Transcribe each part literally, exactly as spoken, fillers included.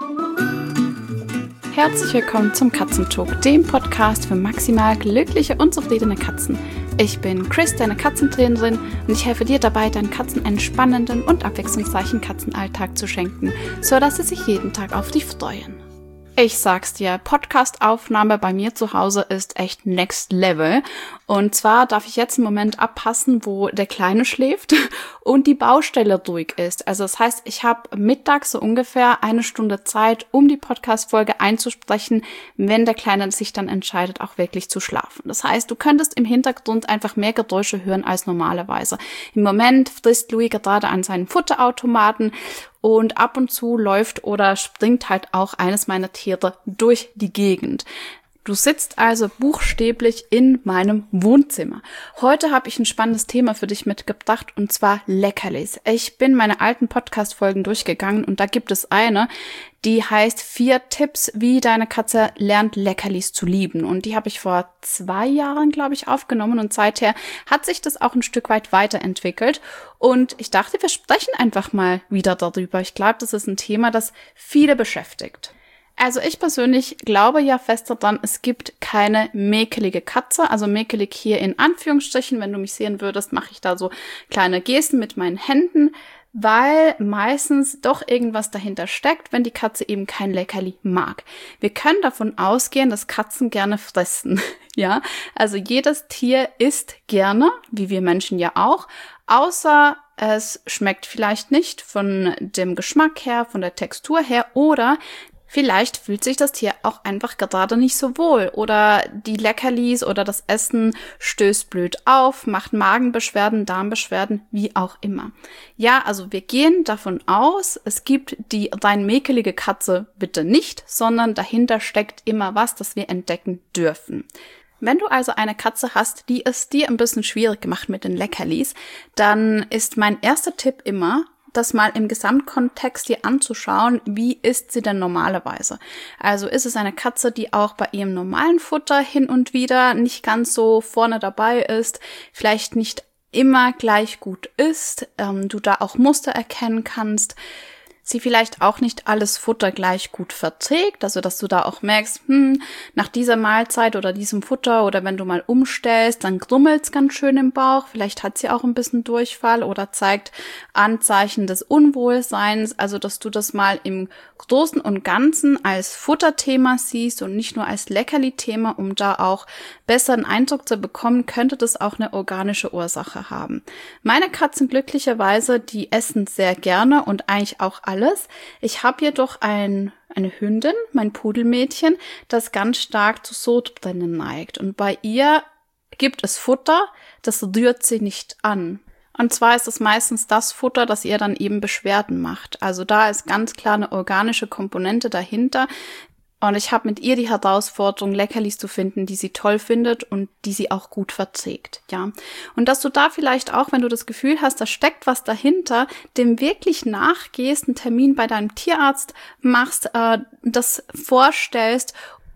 Herzlich willkommen zum Katzentalk, dem Podcast für maximal glückliche und zufriedene Katzen. Ich bin Chris, deine Katzentrainerin, und ich helfe dir dabei, deinen Katzen einen spannenden und abwechslungsreichen Katzenalltag zu schenken, sodass sie sich jeden Tag auf dich freuen. Ich sag's dir, Podcast-Aufnahme bei mir zu Hause ist echt next level. Und zwar darf ich jetzt einen Moment abpassen, wo der Kleine schläft und die Baustelle ruhig ist. Also das heißt, ich habe mittags so ungefähr eine Stunde Zeit, um die Podcast-Folge einzusprechen, wenn der Kleine sich dann entscheidet, auch wirklich zu schlafen. Das heißt, du könntest im Hintergrund einfach mehr Geräusche hören als normalerweise. Im Moment frisst Louis gerade an seinen Futterautomaten und ab und zu läuft oder springt halt auch eines meiner Tiere durch die Gegend. Du sitzt also buchstäblich in meinem Wohnzimmer. Heute habe ich ein spannendes Thema für dich mitgebracht, und zwar Leckerlis. Ich bin meine alten Podcast-Folgen durchgegangen und da gibt es eine, die heißt vier Tipps, wie deine Katze lernt, Leckerlis zu lieben. Und die habe ich vor zwei Jahren, glaube ich, aufgenommen, und seither hat sich das auch ein Stück weit weiterentwickelt. Und ich dachte, wir sprechen einfach mal wieder darüber. Ich glaube, das ist ein Thema, das viele beschäftigt. Also ich persönlich glaube ja fest daran, es gibt keine mäkelige Katze, also mäkelig hier in Anführungsstrichen. Wenn du mich sehen würdest, mache ich da so kleine Gesten mit meinen Händen, weil meistens doch irgendwas dahinter steckt, wenn die Katze eben kein Leckerli mag. Wir können davon ausgehen, dass Katzen gerne fressen, ja. Also jedes Tier isst gerne, wie wir Menschen ja auch, außer es schmeckt vielleicht nicht von dem Geschmack her, von der Textur her, oder vielleicht fühlt sich das Tier auch einfach gerade nicht so wohl, oder die Leckerlis oder das Essen stößt blöd auf, macht Magenbeschwerden, Darmbeschwerden, wie auch immer. Ja, also wir gehen davon aus, es gibt die rein mäkelige Katze bitte nicht, sondern dahinter steckt immer was, das wir entdecken dürfen. Wenn du also eine Katze hast, die es dir ein bisschen schwierig macht mit den Leckerlis, dann ist mein erster Tipp immer, das mal im Gesamtkontext dir anzuschauen, wie isst sie denn normalerweise. Also ist es eine Katze, die auch bei ihrem normalen Futter hin und wieder nicht ganz so vorne dabei ist, vielleicht nicht immer gleich gut isst, ähm, du da auch Muster erkennen kannst, sie vielleicht auch nicht alles Futter gleich gut verträgt, also dass du da auch merkst, hm, nach dieser Mahlzeit oder diesem Futter oder wenn du mal umstellst, dann grummelt's ganz schön im Bauch, vielleicht hat sie auch ein bisschen Durchfall oder zeigt Anzeichen des Unwohlseins, also dass du das mal im Großen und Ganzen als Futterthema siehst und nicht nur als Leckerli-Thema, um da auch besser einen Eindruck zu bekommen, könnte das auch eine organische Ursache haben. Meine Katzen glücklicherweise, die essen sehr gerne und eigentlich auch alles. Ich habe jedoch ein, eine Hündin, mein Pudelmädchen, das ganz stark zu Sodbrennen neigt. Und bei ihr gibt es Futter, das rührt sie nicht an. Und zwar ist es meistens das Futter, das ihr dann eben Beschwerden macht. Also da ist ganz klar eine organische Komponente dahinter. Und ich habe mit ihr die Herausforderung, Leckerlis zu finden, die sie toll findet und die sie auch gut verträgt, ja. Und dass du da vielleicht auch, wenn du das Gefühl hast, da steckt was dahinter, dem wirklich nachgehst, einen Termin bei deinem Tierarzt machst, äh, das vorstellst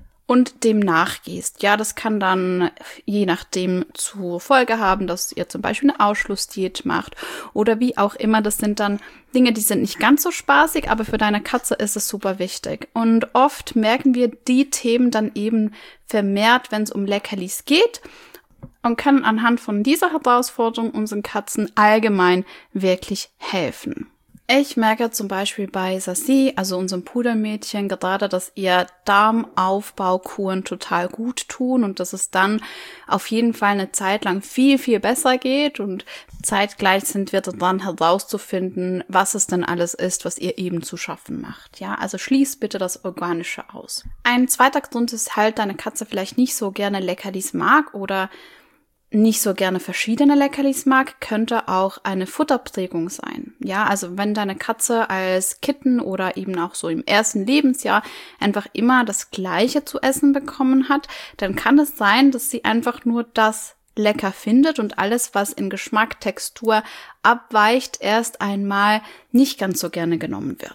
und dem nachgehst. Ja, das kann dann je nachdem zur Folge haben, dass ihr zum Beispiel eine Ausschlussdiät macht oder wie auch immer. Das sind dann Dinge, die sind nicht ganz so spaßig, aber für deine Katze ist es super wichtig. Und oft merken wir die Themen dann eben vermehrt, wenn es um Leckerlis geht, und können anhand von dieser Herausforderung unseren Katzen allgemein wirklich helfen. Ich merke zum Beispiel bei Sassi, also unserem Pudelmädchen, gerade, dass ihr Darmaufbaukuren total gut tun und dass es dann auf jeden Fall eine Zeit lang viel, viel besser geht, und zeitgleich sind wir dran herauszufinden, was es denn alles ist, was ihr eben zu schaffen macht. Ja, also schließ bitte das Organische aus. Ein zweiter Grund ist halt, deine Katze vielleicht nicht so gerne Leckerlis mag oder nicht so gerne verschiedene Leckerlis mag, könnte auch eine Futterprägung sein. Ja, also wenn deine Katze als Kitten oder eben auch so im ersten Lebensjahr einfach immer das Gleiche zu essen bekommen hat, dann kann es sein, dass sie einfach nur das lecker findet und alles, was in Geschmack, Textur abweicht, erst einmal nicht ganz so gerne genommen wird.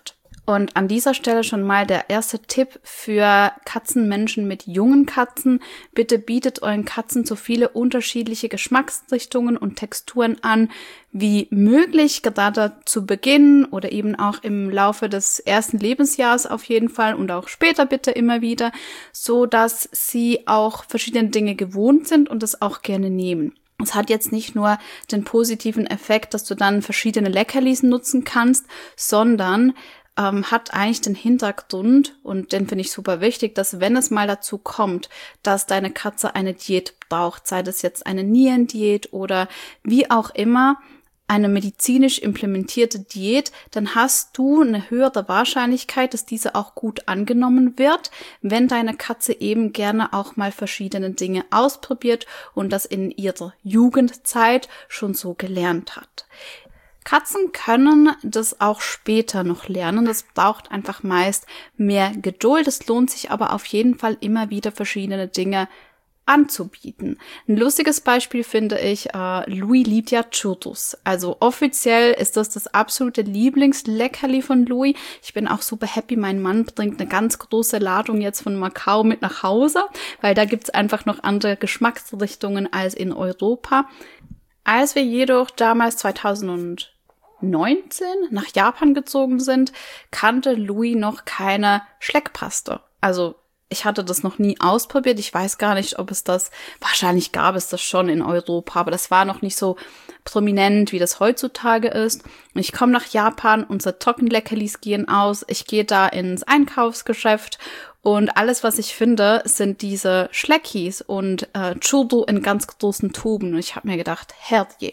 Und an dieser Stelle schon mal der erste Tipp für Katzenmenschen mit jungen Katzen. Bitte bietet euren Katzen so viele unterschiedliche Geschmacksrichtungen und Texturen an wie möglich, gerade zu Beginn oder eben auch im Laufe des ersten Lebensjahres auf jeden Fall und auch später bitte immer wieder, so dass sie auch verschiedene Dinge gewohnt sind und es auch gerne nehmen. Es hat jetzt nicht nur den positiven Effekt, dass du dann verschiedene Leckerlis nutzen kannst, sondern Ähm, hat eigentlich den Hintergrund, und den finde ich super wichtig, dass wenn es mal dazu kommt, dass deine Katze eine Diät braucht, sei das jetzt eine Nierendiät oder wie auch immer, eine medizinisch implementierte Diät, dann hast du eine höhere Wahrscheinlichkeit, dass diese auch gut angenommen wird, wenn deine Katze eben gerne auch mal verschiedene Dinge ausprobiert und das in ihrer Jugendzeit schon so gelernt hat. Katzen können das auch später noch lernen. Das braucht einfach meist mehr Geduld. Es lohnt sich aber auf jeden Fall immer wieder verschiedene Dinge anzubieten. Ein lustiges Beispiel finde ich, äh, Louis liebt ja Churros. Also offiziell ist das das absolute Lieblingsleckerli von Louis. Ich bin auch super happy. Mein Mann bringt eine ganz große Ladung jetzt von Macau mit nach Hause, weil da gibt's einfach noch andere Geschmacksrichtungen als in Europa. Als wir jedoch damals zweitausendneunzehn nach Japan gezogen sind, kannte Louis noch keine Schleckpaste. Also ich hatte das noch nie ausprobiert. Ich weiß gar nicht, ob es das, wahrscheinlich gab es das schon in Europa, aber das war noch nicht so prominent, wie das heutzutage ist. Ich komme nach Japan, unsere Trockenleckerlis gehen aus, ich gehe da ins Einkaufsgeschäft und alles, was ich finde, sind diese Schleckis und äh, Churro in ganz großen Tuben. Und ich habe mir gedacht, herrje,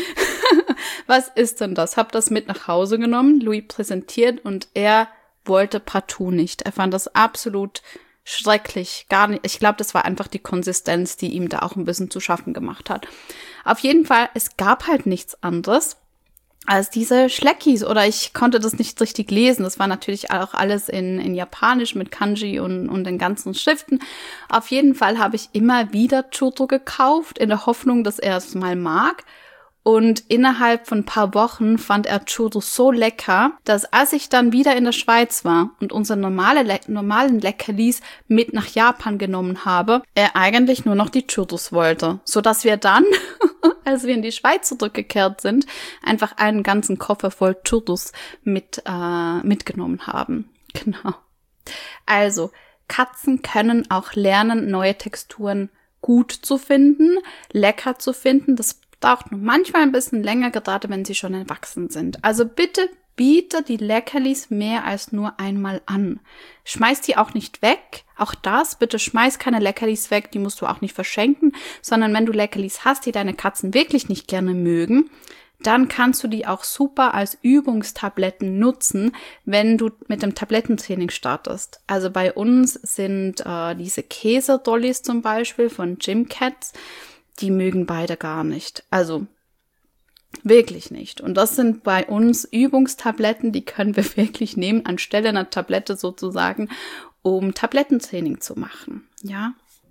was ist denn das? Hab das mit nach Hause genommen, Louis präsentiert und er wollte partout nicht. Er fand das absolut schrecklich, gar nicht. Ich glaube, das war einfach die Konsistenz, die ihm da auch ein bisschen zu schaffen gemacht hat. Auf jeden Fall, es gab halt nichts anderes als diese Schleckis, oder ich konnte das nicht richtig lesen. Das war natürlich auch alles in, in Japanisch mit Kanji und, und den ganzen Schriften. Auf jeden Fall habe ich immer wieder Churro gekauft, in der Hoffnung, dass er es mal mag. Und innerhalb von ein paar Wochen fand er Churro so lecker, dass als ich dann wieder in der Schweiz war und unsere normale Le- normalen Leckerlis mit nach Japan genommen habe, er eigentlich nur noch die Churros wollte. Sodass wir dann, als wir in die Schweiz zurückgekehrt sind, einfach einen ganzen Koffer voll Churros mit, äh, mitgenommen haben. Genau. Also, Katzen können auch lernen, neue Texturen gut zu finden, lecker zu finden. Das braucht nur manchmal ein bisschen länger, gerade wenn sie schon erwachsen sind. Also bitte biete die Leckerlis mehr als nur einmal an. Schmeiß die auch nicht weg. Auch das, bitte schmeiß keine Leckerlis weg, die musst du auch nicht verschenken, sondern wenn du Leckerlis hast, die deine Katzen wirklich nicht gerne mögen, dann kannst du die auch super als Übungstabletten nutzen, wenn du mit dem Tablettentraining startest. Also bei uns sind äh, diese Käse-Dollies zum Beispiel von Gym Cats, die mögen beide gar nicht. Also wirklich nicht. Und das sind bei uns Übungstabletten, die können wir wirklich nehmen, anstelle einer Tablette sozusagen, um Tablettentraining zu machen. Ja.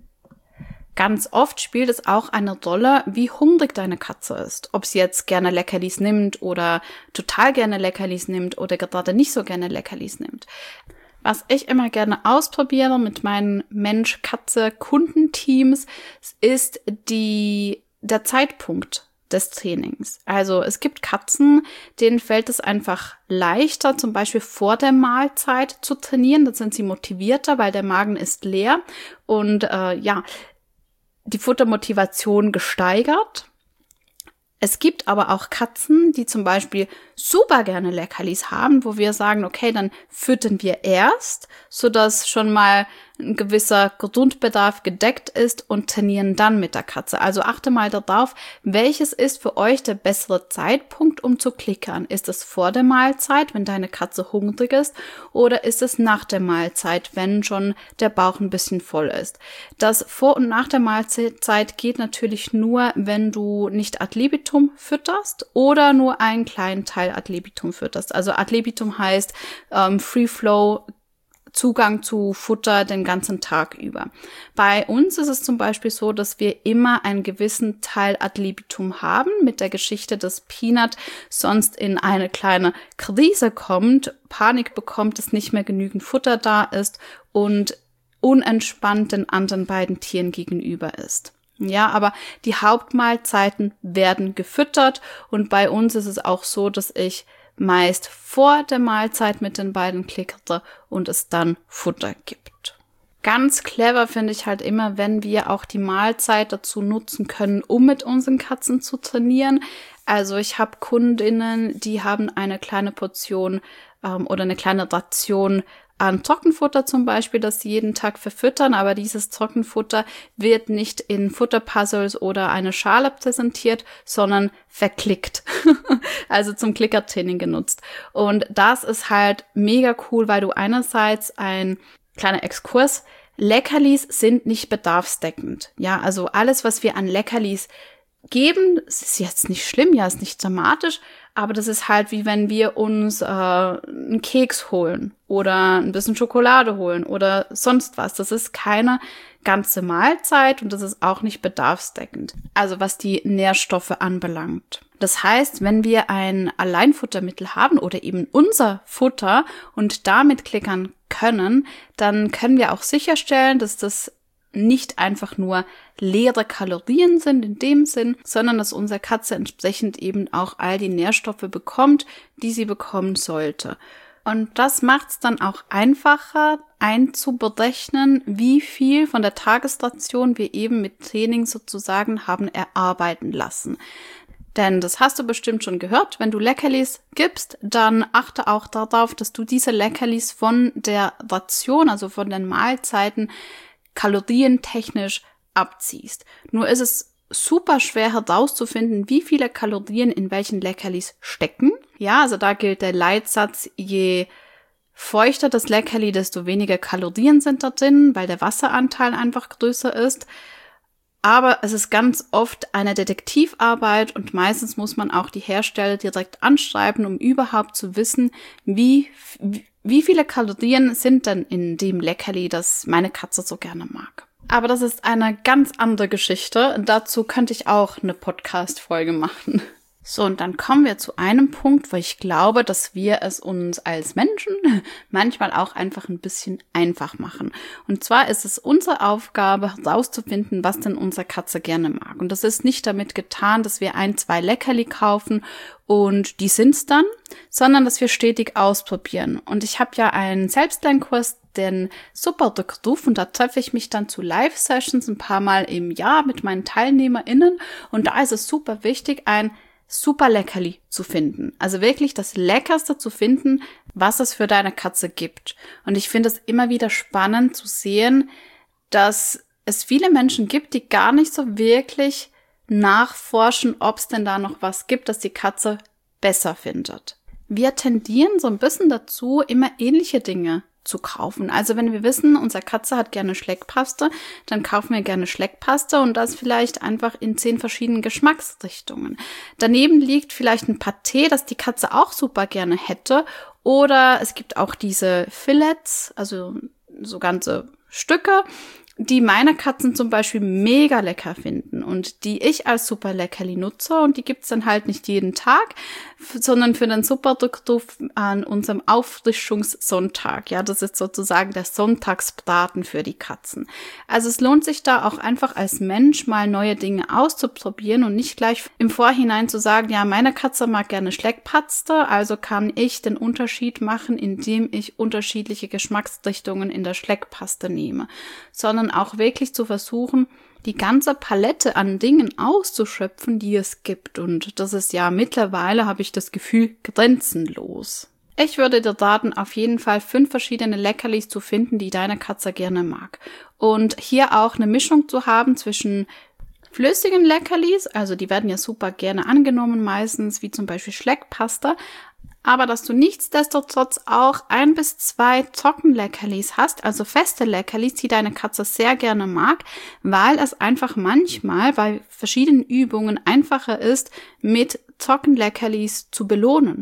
Ganz oft spielt es auch eine Rolle, wie hungrig deine Katze ist. Ob sie jetzt gerne Leckerlis nimmt oder total gerne Leckerlis nimmt oder gerade nicht so gerne Leckerlis nimmt. Was ich immer gerne ausprobiere mit meinen Mensch-Katze-Kundenteams, ist die, der Zeitpunkt des Trainings. Also es gibt Katzen, denen fällt es einfach leichter, zum Beispiel vor der Mahlzeit zu trainieren. Da sind sie motivierter, weil der Magen ist leer und äh, ja, die Futtermotivation gesteigert. Es gibt aber auch Katzen, die zum Beispiel super gerne Leckerlis haben, wo wir sagen, okay, dann füttern wir erst, sodass schon mal ein gewisser Grundbedarf gedeckt ist und trainieren dann mit der Katze. Also achte mal darauf, welches ist für euch der bessere Zeitpunkt, um zu klickern. Ist es vor der Mahlzeit, wenn deine Katze hungrig ist, oder ist es nach der Mahlzeit, wenn schon der Bauch ein bisschen voll ist? Das vor und nach der Mahlzeit geht natürlich nur, wenn du nicht ad libitum fütterst oder nur einen kleinen Teil ad libitum fütterst. Also ad libitum heißt ähm, Free Flow Zugang zu Futter den ganzen Tag über. Bei uns ist es zum Beispiel so, dass wir immer einen gewissen Teil ad libitum haben mit der Geschichte, dass Peanut sonst in eine kleine Krise kommt, Panik bekommt, dass nicht mehr genügend Futter da ist und unentspannt den anderen beiden Tieren gegenüber ist. Ja, aber die Hauptmahlzeiten werden gefüttert und bei uns ist es auch so, dass ich meist vor der Mahlzeit mit den beiden klickere und es dann Futter gibt. Ganz clever finde ich halt immer, wenn wir auch die Mahlzeit dazu nutzen können, um mit unseren Katzen zu trainieren. Also ich habe Kundinnen, die haben eine kleine Portion ähm, oder eine kleine Ration an Trockenfutter zum Beispiel, das sie jeden Tag verfüttern, aber dieses Trockenfutter wird nicht in Futterpuzzles oder eine Schale präsentiert, sondern verklickt, also zum Klickertraining genutzt. Und das ist halt mega cool, weil du einerseits ein kleiner Exkurs, Leckerlis sind nicht bedarfsdeckend. Ja, also alles, was wir an Leckerlis geben, das ist jetzt nicht schlimm, ja, ist nicht dramatisch, aber das ist halt wie wenn wir uns äh, einen Keks holen oder ein bisschen Schokolade holen oder sonst was. Das ist keine ganze Mahlzeit und das ist auch nicht bedarfsdeckend. Also was die Nährstoffe anbelangt. Das heißt, wenn wir ein Alleinfuttermittel haben oder eben unser Futter und damit klickern können, dann können wir auch sicherstellen, dass das nicht einfach nur leere Kalorien sind in dem Sinn, sondern dass unsere Katze entsprechend eben auch all die Nährstoffe bekommt, die sie bekommen sollte. Und das macht es dann auch einfacher einzuberechnen, wie viel von der Tagesration wir eben mit Training sozusagen haben erarbeiten lassen. Denn das hast du bestimmt schon gehört, wenn du Leckerlis gibst, dann achte auch darauf, dass du diese Leckerlis von der Ration, also von den Mahlzeiten, kalorientechnisch abziehst. Nur ist es super schwer herauszufinden, wie viele Kalorien in welchen Leckerlis stecken. Ja, also da gilt der Leitsatz, je feuchter das Leckerli, desto weniger Kalorien sind da drin, weil der Wasseranteil einfach größer ist. Aber es ist ganz oft eine Detektivarbeit und meistens muss man auch die Hersteller direkt anschreiben, um überhaupt zu wissen, wie Wie viele Kalorien sind denn in dem Leckerli, das meine Katze so gerne mag? Aber das ist eine ganz andere Geschichte. Dazu könnte ich auch eine Podcast-Folge machen. So, und dann kommen wir zu einem Punkt, wo ich glaube, dass wir es uns als Menschen manchmal auch einfach ein bisschen einfach machen. Und zwar ist es unsere Aufgabe, herauszufinden, was denn unsere Katze gerne mag. Und das ist nicht damit getan, dass wir ein, zwei Leckerli kaufen und die sind's dann, sondern dass wir stetig ausprobieren. Und ich habe ja einen Selbstlernkurs, den Superdrückruf, und da treffe ich mich dann zu Live-Sessions ein paar Mal im Jahr mit meinen TeilnehmerInnen. Und da ist es super wichtig, ein super Leckerli zu finden. Also wirklich das Leckerste zu finden, was es für deine Katze gibt. Und ich finde es immer wieder spannend zu sehen, dass es viele Menschen gibt, die gar nicht so wirklich nachforschen, ob es denn da noch was gibt, das die Katze besser findet. Wir tendieren so ein bisschen dazu, immer ähnliche Dinge zu kaufen. Also wenn wir wissen, unsere Katze hat gerne Schleckpaste, dann kaufen wir gerne Schleckpaste und das vielleicht einfach in zehn verschiedenen Geschmacksrichtungen. Daneben liegt vielleicht ein Pâté, das die Katze auch super gerne hätte, oder es gibt auch diese Fillets, also so ganze Stücke, die meine Katzen zum Beispiel mega lecker finden und die ich als super Leckerli nutze, und die gibt's dann halt nicht jeden Tag, sondern für den Superdrückruf an unserem Auffrischungssonntag. Ja, das ist sozusagen der Sonntagsbraten für die Katzen. Also es lohnt sich da auch einfach als Mensch mal neue Dinge auszuprobieren und nicht gleich im Vorhinein zu sagen, ja, meine Katze mag gerne Schleckpaste, also kann ich den Unterschied machen, indem ich unterschiedliche Geschmacksrichtungen in der Schleckpaste nehme, sondern auch wirklich zu versuchen, die ganze Palette an Dingen auszuschöpfen, die es gibt. Und das ist ja mittlerweile, habe ich das Gefühl, grenzenlos. Ich würde dir raten, auf jeden Fall fünf verschiedene Leckerlis zu finden, die deine Katze gerne mag. Und hier auch eine Mischung zu haben zwischen flüssigen Leckerlis, also die werden ja super gerne angenommen meistens, wie zum Beispiel Schleckpaste, aber dass du nichtsdestotrotz auch ein bis zwei Trockenleckerlis hast, also feste Leckerlis, die deine Katze sehr gerne mag, weil es einfach manchmal bei verschiedenen Übungen einfacher ist, mit Trockenleckerlis zu belohnen.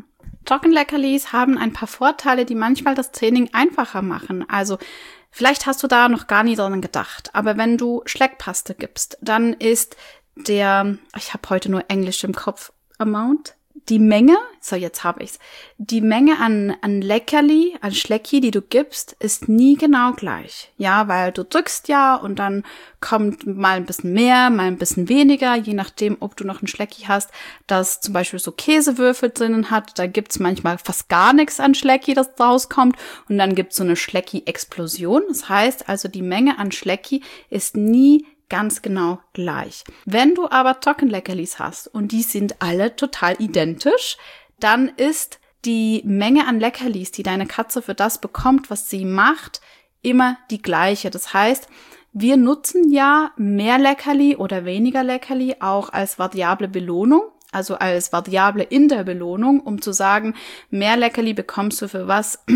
Trockenleckerlis haben ein paar Vorteile, die manchmal das Training einfacher machen. Also vielleicht hast du da noch gar nie dran gedacht, aber wenn du Schleckpaste gibst, dann ist der, ich habe heute nur Englisch im Kopf, Amount, die Menge, so jetzt habe ich's, die Menge an, an Leckerli, an Schlecki, die du gibst, ist nie genau gleich. Ja, weil du drückst ja und dann kommt mal ein bisschen mehr, mal ein bisschen weniger, je nachdem, ob du noch ein Schlecki hast, das zum Beispiel so Käsewürfel drinnen hat. Da gibt's manchmal fast gar nichts an Schlecki, das rauskommt. Und dann gibt's so eine Schlecki-Explosion. Das heißt also, die Menge an Schlecki ist nie ganz genau gleich. Wenn du aber Trockenleckerlis hast und die sind alle total identisch, dann ist die Menge an Leckerlis, die deine Katze für das bekommt, was sie macht, immer die gleiche. Das heißt, wir nutzen ja mehr Leckerli oder weniger Leckerli auch als variable Belohnung, also als Variable in der Belohnung, um zu sagen, mehr Leckerli bekommst du für was,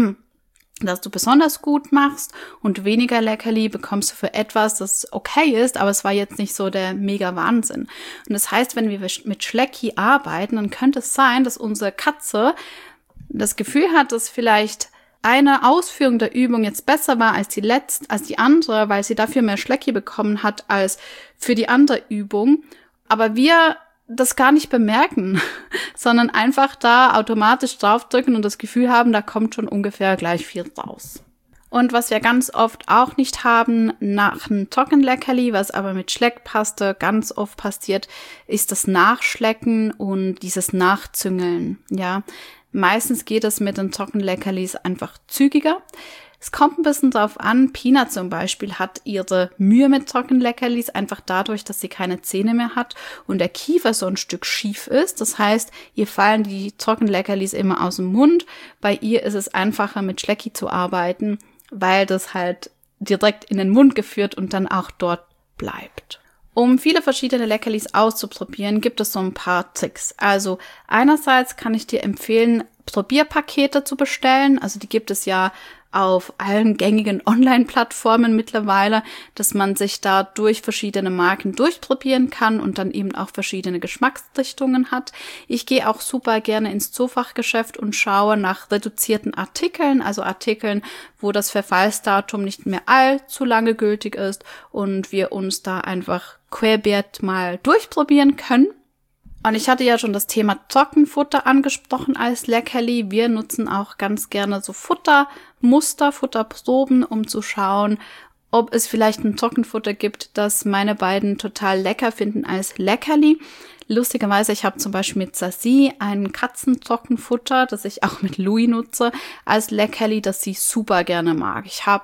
das du besonders gut machst und weniger Leckerli bekommst du für etwas, das okay ist, aber es war jetzt nicht so der mega Wahnsinn. Und das heißt, wenn wir mit Schlecki arbeiten, dann könnte es sein, dass unsere Katze das Gefühl hat, dass vielleicht eine Ausführung der Übung jetzt besser war als die letzte, als die andere, weil sie dafür mehr Schlecki bekommen hat als für die andere Übung. Aber wir das gar nicht bemerken, sondern einfach da automatisch draufdrücken und das Gefühl haben, da kommt schon ungefähr gleich viel raus. Und was wir ganz oft auch nicht haben nach einem Trockenleckerli, was aber mit Schleckpaste ganz oft passiert, ist das Nachschlecken und dieses Nachzüngeln. Ja, meistens geht es mit den Trockenleckerlis einfach zügiger. Es kommt ein bisschen drauf an, Pina zum Beispiel hat ihre Mühe mit Trockenleckerlis einfach dadurch, dass sie keine Zähne mehr hat und der Kiefer so ein Stück schief ist. Das heißt, ihr fallen die Trockenleckerlis immer aus dem Mund. Bei ihr ist es einfacher, mit Schlecki zu arbeiten, weil das halt direkt in den Mund geführt und dann auch dort bleibt. Um viele verschiedene Leckerlis auszuprobieren, gibt es so ein paar Tricks. Also einerseits kann ich dir empfehlen, Probierpakete zu bestellen. Also die gibt es ja auf allen gängigen Online-Plattformen mittlerweile, dass man sich da durch verschiedene Marken durchprobieren kann und dann eben auch verschiedene Geschmacksrichtungen hat. Ich gehe auch super gerne ins Zoofachgeschäft und schaue nach reduzierten Artikeln, also Artikeln, wo das Verfallsdatum nicht mehr allzu lange gültig ist und wir uns da einfach querbeet mal durchprobieren können. Und ich hatte ja schon das Thema Trockenfutter angesprochen als Leckerli. Wir nutzen auch ganz gerne so Futtermuster, Futterproben, um zu schauen, ob es vielleicht ein Trockenfutter gibt, das meine beiden total lecker finden als Leckerli. Lustigerweise, ich habe zum Beispiel mit Sassy ein Katzentrockenfutter, das ich auch mit Louis nutze, als Leckerli, das sie super gerne mag. Ich habe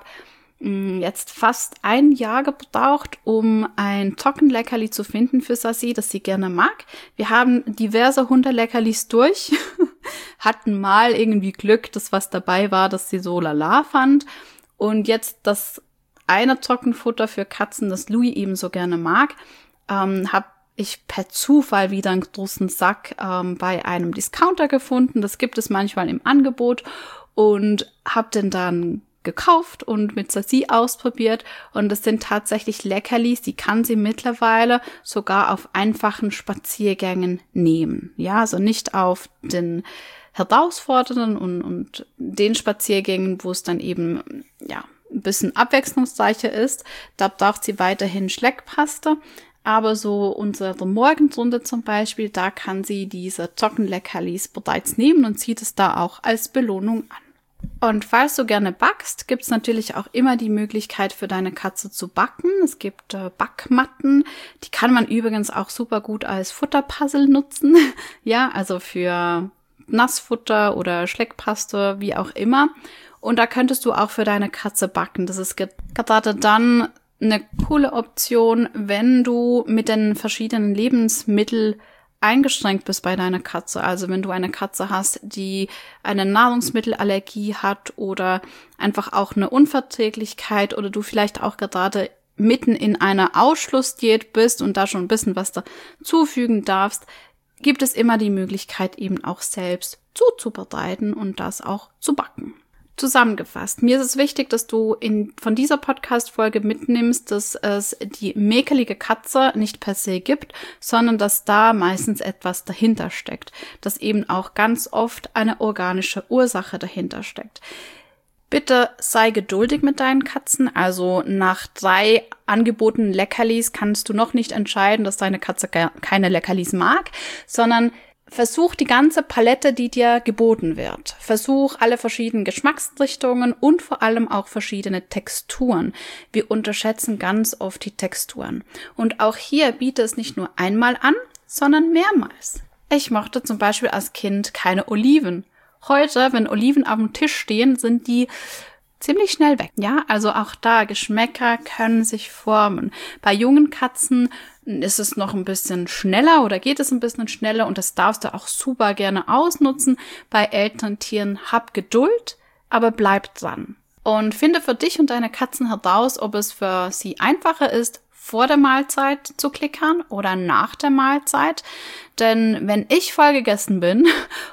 jetzt fast ein Jahr gebraucht, um ein Trockenleckerli zu finden für Sassy, das sie gerne mag. Wir haben diverse Hundeleckerlis durch, hatten mal irgendwie Glück, dass was dabei war, dass sie so lala fand. Und jetzt das eine Trockenfutter für Katzen, das Louis eben so gerne mag, ähm, habe ich per Zufall wieder einen großen Sack ähm, bei einem Discounter gefunden. Das gibt es manchmal im Angebot und habe den dann gekauft und mit Sassy ausprobiert und das sind tatsächlich Leckerlis, die kann sie mittlerweile sogar auf einfachen Spaziergängen nehmen. Ja, also nicht auf den herausfordernden und, und den Spaziergängen, wo es dann eben ja ein bisschen abwechslungsreicher ist. Da braucht sie weiterhin Schleckpaste. Aber so unsere Morgenrunde zum Beispiel, da kann sie diese Trockenleckerlis bereits nehmen und zieht es da auch als Belohnung an. Und falls du gerne backst, gibt es natürlich auch immer die Möglichkeit für deine Katze zu backen. Es gibt äh, Backmatten, die kann man übrigens auch super gut als Futterpuzzle nutzen. Ja, also für Nassfutter oder Schleckpaste, wie auch immer. Und da könntest du auch für deine Katze backen. Das ist gerade dann eine coole Option, wenn du mit den verschiedenen Lebensmitteln eingeschränkt bist bei deiner Katze. Also wenn du eine Katze hast, die eine Nahrungsmittelallergie hat oder einfach auch eine Unverträglichkeit oder du vielleicht auch gerade mitten in einer Ausschlussdiät bist und da schon ein bisschen was dazufügen darfst, gibt es immer die Möglichkeit, eben auch selbst zuzubereiten und das auch zu backen. Zusammengefasst, mir ist es wichtig, dass du in, von dieser Podcast-Folge mitnimmst, dass es die mäkelige Katze nicht per se gibt, sondern dass da meistens etwas dahinter steckt, dass eben auch ganz oft eine organische Ursache dahinter steckt. Bitte sei geduldig mit deinen Katzen, also nach drei angebotenen Leckerlis kannst du noch nicht entscheiden, dass deine Katze keine Leckerlis mag, sondern versuch die ganze Palette, die dir geboten wird. Versuch alle verschiedenen Geschmacksrichtungen und vor allem auch verschiedene Texturen. Wir unterschätzen ganz oft die Texturen. Und auch hier biete es nicht nur einmal an, sondern mehrmals. Ich mochte zum Beispiel als Kind keine Oliven. Heute, wenn Oliven auf dem Tisch stehen, sind die ziemlich schnell weg. Ja, also auch da, Geschmäcker können sich formen. Bei jungen Katzen ist es noch ein bisschen schneller oder geht es ein bisschen schneller und das darfst du auch super gerne ausnutzen. Bei älteren Tieren hab Geduld, aber bleib dran. Und finde für dich und deine Katzen heraus, ob es für sie einfacher ist, vor der Mahlzeit zu klickern oder nach der Mahlzeit. Denn wenn ich voll gegessen bin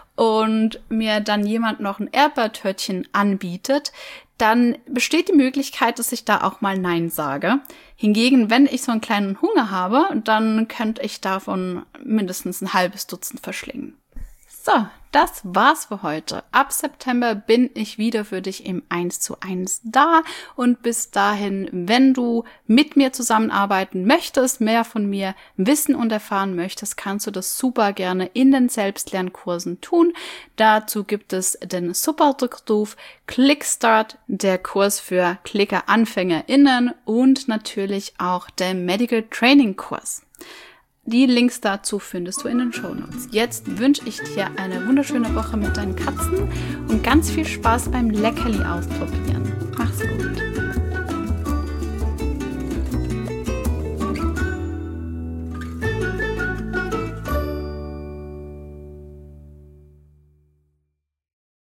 und mir dann jemand noch ein Erdbeertörtchen anbietet, dann besteht die Möglichkeit, dass ich da auch mal Nein sage. Hingegen, wenn ich so einen kleinen Hunger habe, dann könnte ich davon mindestens ein halbes Dutzend verschlingen. So, das war's für heute. Ab September bin ich wieder für dich im eins zu eins da und bis dahin, wenn du mit mir zusammenarbeiten möchtest, mehr von mir wissen und erfahren möchtest, kannst du das super gerne in den Selbstlernkursen tun. Dazu gibt es den Superdrückruf Clickstart, der Kurs für Klicker-AnfängerInnen und natürlich auch der Medical Training Kurs. Die Links dazu findest du in den Shownotes. Jetzt wünsche ich dir eine wunderschöne Woche mit deinen Katzen und ganz viel Spaß beim Leckerli ausprobieren.